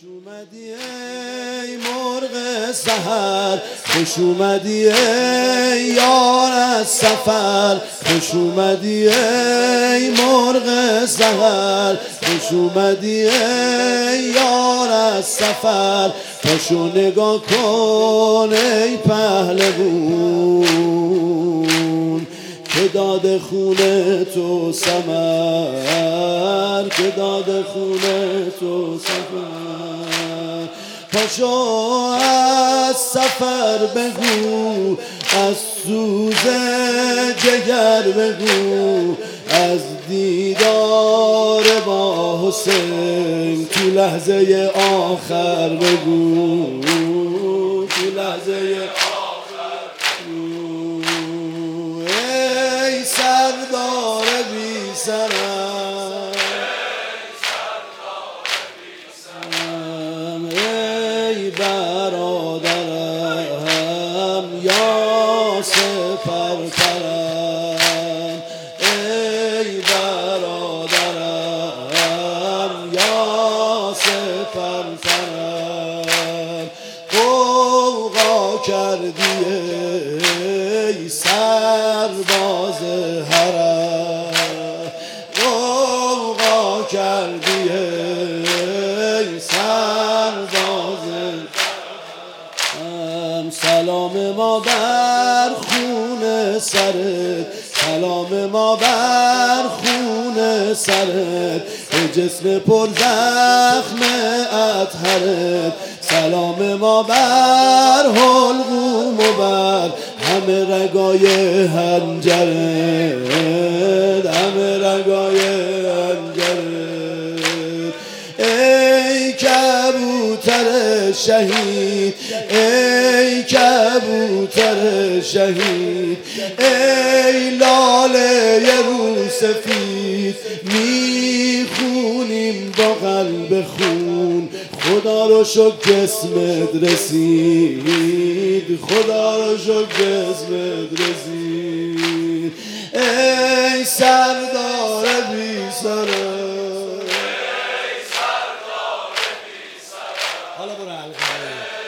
اومدی ای مرغ سحر، خوش اومدی ای یار از سفر. خوش اومدی ای مرغ سحر، خوش اومدی ای یار از سفر. پاشو نگاه کن ای پهلوون که داده خونه تو ثمر، که داده خونه تو ثمر. پاشو از سفر بگو، از سوز جگر بگو، از دیدار با حسین تو لحظه آخر بگو، تو لحظه آخر بگو. ای سردار بی سرم، ای برادرم یا سپرترم، ای برادرم یا سپرترم. غوغا کردی ای سرباز حرم، غوغا کردی ای سرباز حرم. سلام ما بر خون سرت، سلام ما بر خون سرت، به جسم پر زخم اطهرت. سلام ما بر حلقوم و بر همه رگای حنجرت، همه رگای حنجرت. ای کبوتر شهید، ای کبوتر شهید، ای لاله رو سفید، میخونیم با قلب خون. خدا رو شکر جسمت رسید، خدا رو شکر جسمت رسید. ای سردار بی سرم، ای سردار بی سرم. حالا برو حلقه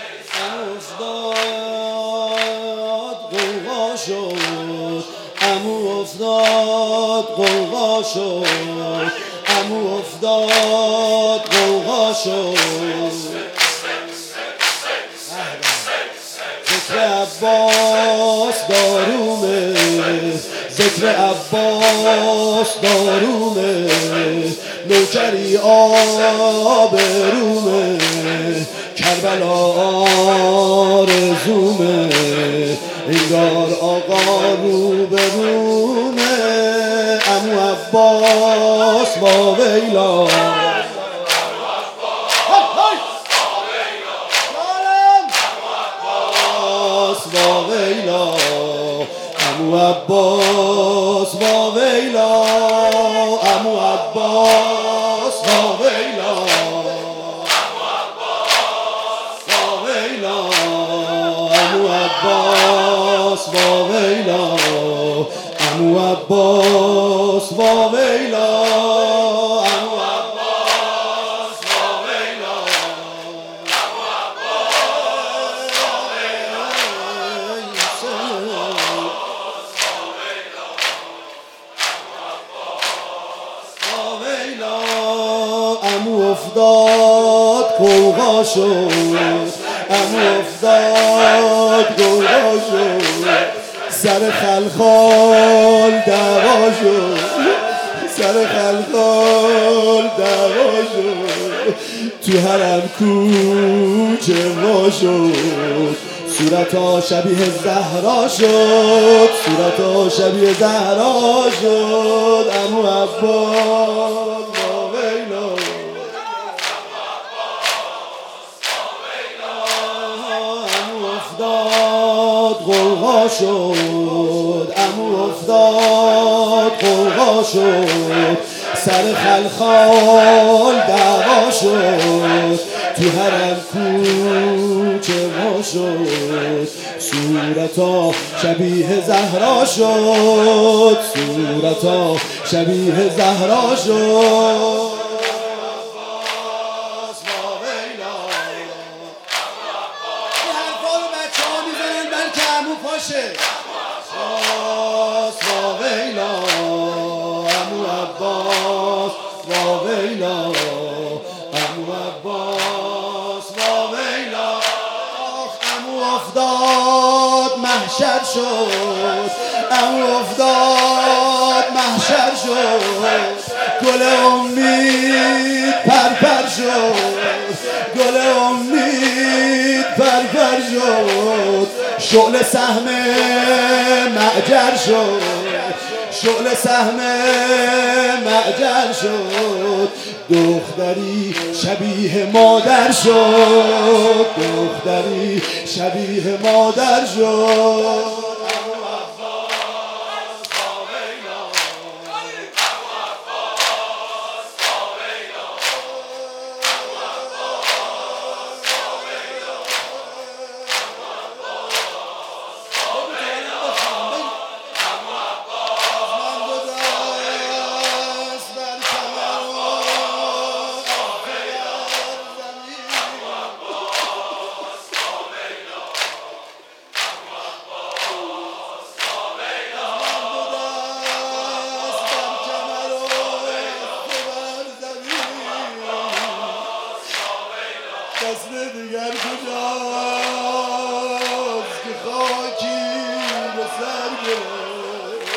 افتاد قوقا شد، عمو افتاد قوقا شد، عمو افتاد قوقا شد. ذکر عباس دارومه، ذکر عباس دارومه، نوکری آبرومه، کربلا آرزومه، انگار آقا رو به رومه. عمو عباس با ویلا، عمو عباس با ویلا، عمو عباس با ویلا، عمو عباس با ویلا، عمو عباس با ویلا، عمو عباس با ویلا، عمو عباس با ویلا. عمو افتاد قوقا شد، عمو افتاد قوقا شد، سر خلخال دعوا شد، سر خلخال دعوا شد. تو حرم کوچه وا شد، صورتا شبیه زهرا شد، صورتا شبیه زهرا شد. عمو عباس با ویلا، عمو افتاد قوقا شد، عمو افتاد قوقا شد، سر خلخال دعوا شد. تو حرم کوچه وا شد، صورتا شبیه زهرا شد، صورتا شبیه زهرا شد. عباس با ویلا، امو پاشه عباس وا ویلا امو عباس وا ویلا امو عباس وا ویلا امو افتاد محشر شد امو افتاد محشر شد گل امید پرپر شد گل امید پرپر شد شعله سهم معجر شد شعله سهم معجر شد دختری شبیه مادر شد دختری شبیه مادر شد فصل دیگر کجاست که خاکی به سر گرفت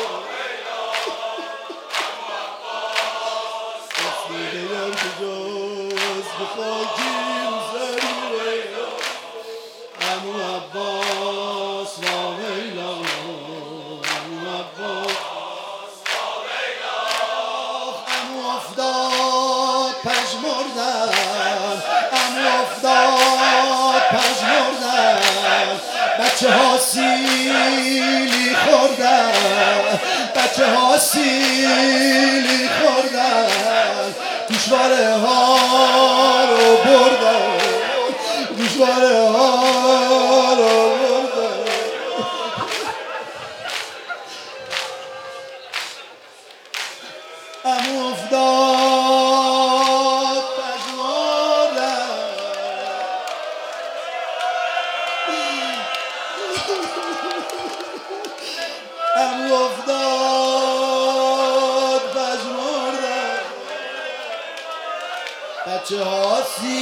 فصل دیگر کجاست که خاکی به سر گرفت امو عباس وا ویلا امو عباس وا ویلا امو افتاد پژمردن افتاد پژمردن بچه ها سیلی خوردن بچه ها سیلی خوردن گوشواره ها رو بردن گوشواره ها رو بردن امو افتاد امو افتاد پژمردن بچه ها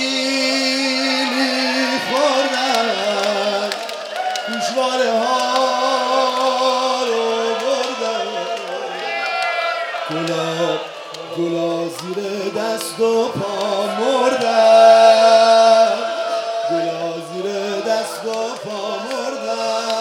سیلی خوردن گوشواره ها رو بردن گلا زیر دست و پا مردن گلا زیر دست و پا مردن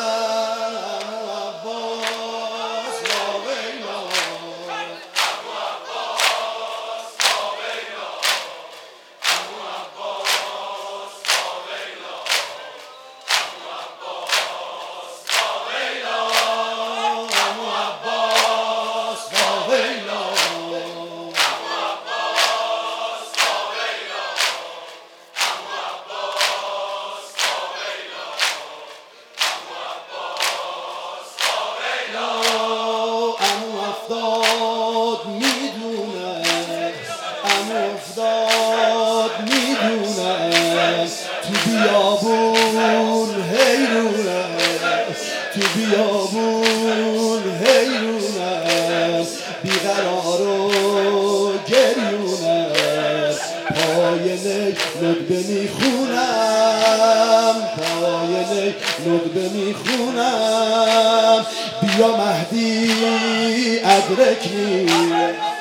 افتاد میدونم تو بیابون حیرونم تو بیابون حیرونم بیقرار و گریونم پای نی ندبه میخونم پای نی ندبه میخونم بیا مهدی ادرکنی